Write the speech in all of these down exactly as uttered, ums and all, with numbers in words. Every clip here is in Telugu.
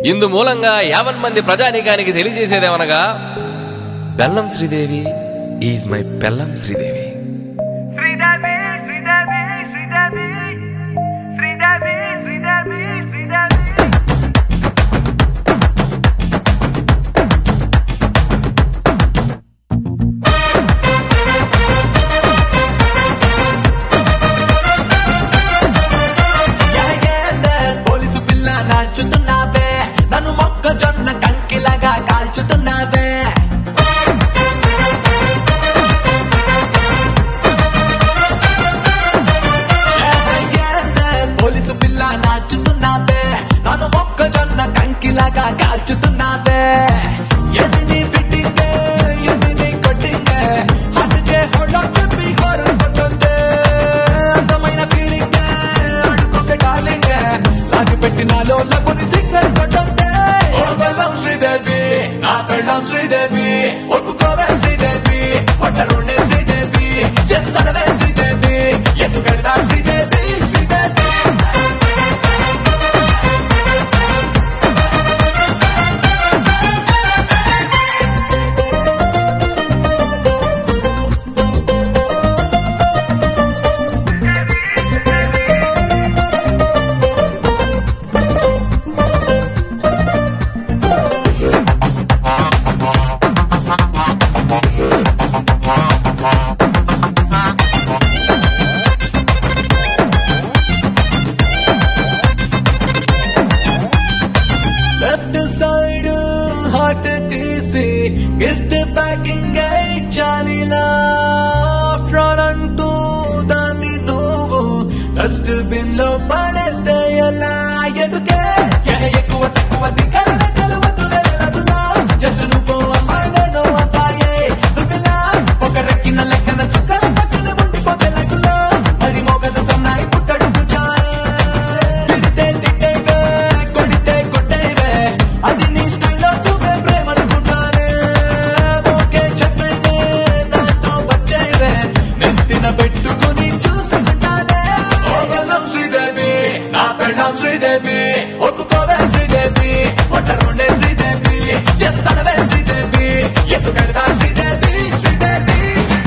ఇందు మూలంగా యావన్ మంది ప్రజానీకానికి తెలియజేసేదేమనగా బెల్లం శ్రీదేవి ఈజ్ మై బెల్లం శ్రీదేవి. శ్రీదేవి శ్రీదేవి శ్రీదేవి శ్రీదేవి శ్రీదేవి శ్రీదేవి పోలీసు పిల్ల నాచుతున్నావే, నన్ను మొక్కజొన్న కంకిలాగా కాల్చుతున్నావే. పోలీసు పిల్ల నాచుతున్నావే, నన్ను మొక్కజొన్న కంకిలాగా కాల్చుతున్నావే. ఎది నీ ఫిట్టింగ్, ఎది నీ కొట్టింగ్, అందుకే హోల్డ్ చెప్పి హోరు కొట్టుందే. అందమైన ఫీలింగ్ అడుకోక డార్లింగ్, లాగి పెట్టినాలో లగుని సిక్సర్ కొట్టుందే. ఓ బెల్లం శ్రీదేవి, నా బెల్లం శ్రీదేవి, ఒప్పుకోవే శ్రీదేవి, ఒట్టరుండే శ్రీదేవి, ఎస్ అనవే శ్రీదేవి, ఎందుకెళ్తా Sridevi Sridevi. Left side heart తీసి గిఫ్ట్ ప్యాకింగ్ ఇచ్చానిలా. ఫ్రాడ్ అంటూ దాన్ని నువ్వు డస్ట్ బిన్ లో పడేస్తే ఎలా? ఎదుకే ఏ ఎక్కువ తక్కువ దిగల చదువుతున్నా, జస్ట్ నువ్వు అమ్మాయి నేను అబ్బాయే. నువ్వులా ఒక రెక్కిన లెక్కన చుక్కల పక్కన ఉండిపోతే లెక్కలో మరి మోగదు సన్నాయి పుట్టడు చాయే. తిడితే తిట్టేవే, కొడితే కొట్టేవే, అది నీ స్టైల్లో చూపే ప్రేమనుకుంటానే. ఓకే చెప్పేవే, నాతో వచ్చేవే, నెత్తిన పెట్టుకుని చూసుకుంటానే. ఓ బెల్లం శ్రీదేవి, నా బెల్లం శ్రీదేవి, ఒప్పుకోవే శ్రీదేవి, ఒట్టరుండే శ్రీదేవి, ఎస్ అనవే శ్రీదేవి, ఎందుకెళ్తా శ్రీదేవి శ్రీదేవి.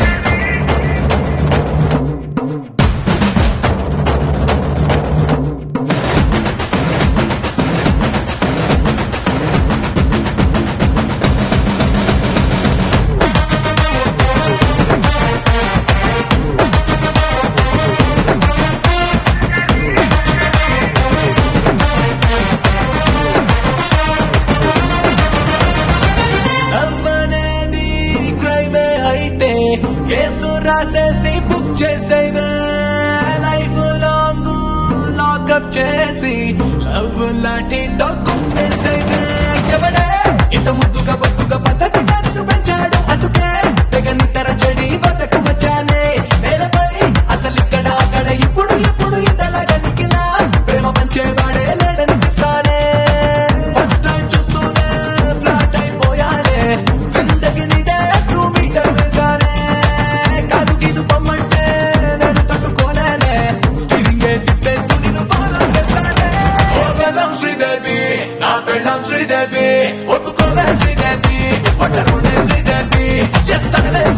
నవ్వనేది క్రైమే అయితే కేసు రాసేసి బుక్ చేసేవే. లైఫ్ లాంగ్ లాకప్ చేసి లవ్ లాఠీతో కుమ్మేసేవే. ఎవడే ఇంత ముద్దుగా బతుగా పద్ధతి కాదు పెంచాడు, అందుకే తెగ నిద్ర చెడి బతకు వచ్చానే. నేలపై అసలు ఇక్కడ అక్కడ ఇప్పుడు ఇప్పుడు ఇంతలాగా నిఖిలా ప్రేమ పంచేవాడే లేడనిపిస్తానే. ఫస్ట్ టైం చూస్తూనే ఫ్లాట్ అయిపోయానే, జిందగీ నీదే టూ మీటర్ వేసానే. కాదు గీదు పొమ్మంటే నేను తట్టుకోలేనే, స్టీరింగ్ తిప్పేస్తూ నిన్ను ఫాలో చేస్తానే. ఓ బెల్లం శ్రీదేవి, నా బెల్లం శ్రీదేవి, ఒప్పుకోవే శ్రీదేవి, ఒట్టరుండే శ్రీదేవి, ఎస్ అనవే